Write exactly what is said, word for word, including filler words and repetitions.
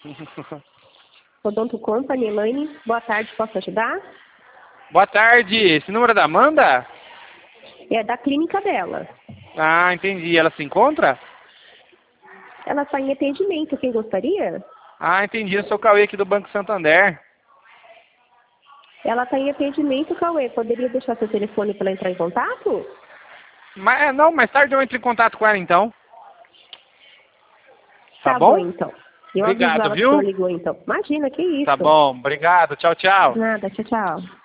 Odonto Company, Elaine. Boa tarde, posso ajudar? Boa tarde. Esse número é da Amanda? É da clínica dela. Ah, entendi. Ela se encontra? Ela está em atendimento. Quem gostaria? Ah, entendi. Eu sou o Cauê aqui do Banco Santander. Ela está em atendimento, Cauê. Poderia deixar seu telefone para ela entrar em contato? Mas, não, mais tarde eu entro em contato com ela, então. Tá, Tá bom? bom, então. Eu aviso Obrigado, ela que o senhor viu? ligou, então. Imagina, que Tá isso. bom. Obrigado. Tchau, tchau. Nada, tchau, tchau.